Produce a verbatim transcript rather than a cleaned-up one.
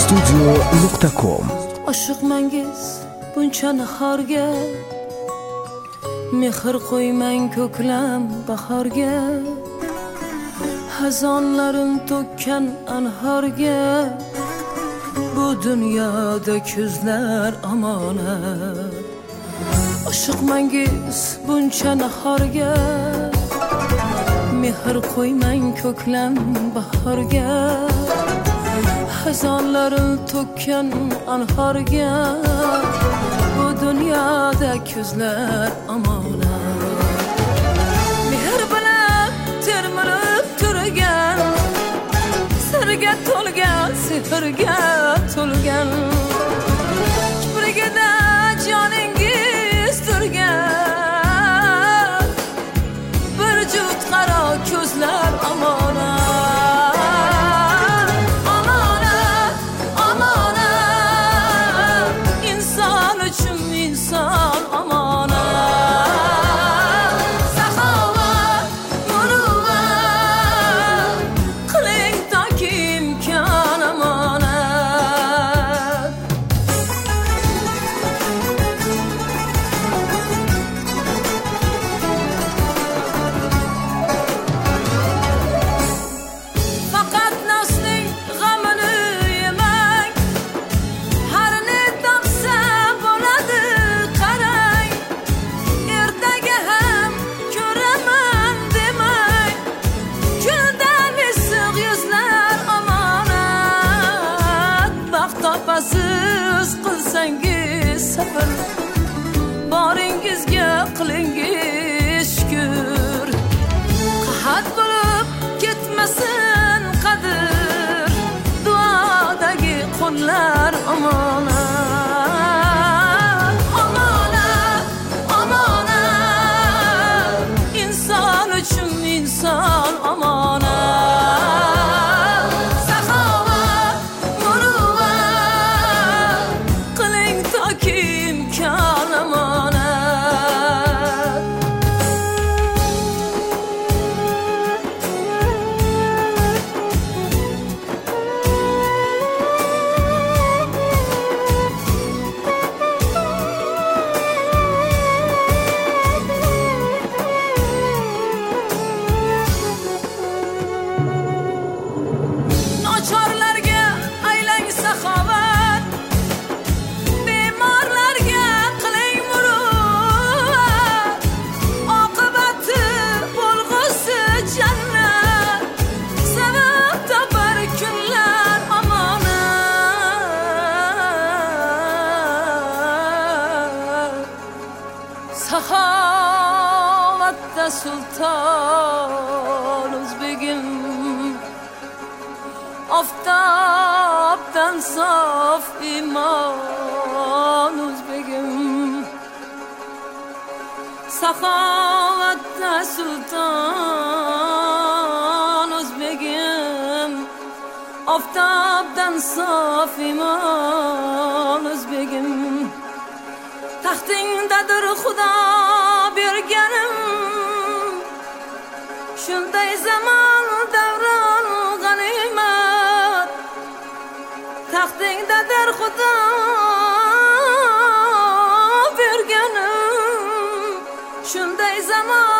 studio nuqta com. Oshiqmangiz buncha nahorga, mehr qo'ymang ko'klam bahorga, xazonlarim to'kkan anhorga, bu dunyoda kuzlar omonat. Oshiqmangiz buncha nahorga, mehr qo'ymang ko'klam bahorga, xazonlarim to'kkan anhorga, bu dunyoda kuzlar omonat. Mehr bilan termilib turgan, sirga to'lgan, sehrga to'lgan, kiprigida joningiz turgan, bir juft qaro ko'zlar omonat. Siz qilsangiz sabr, boringizga qilingiz shukr, qahat bo'lib ketmasin qadr, duodagi qo'llar omonat. Omonat, omonat, inson uchun inson omonat. Nochorlarga aylang saxovat, bemorlarga qiling muruvvat, oqibati bo'lg'usi jannat, sabab topar kunlar omonat. Saxovatda sulton o'zbegim, oftobdan sof iymon o'zbegim, saxovatda sulton o'zbegim, oftobdan sof iymon o'zbegim, taxtingdadir xudo berganim, shunday zamon davron g'animat, taxtingdadir xudo berganim, shunday zamon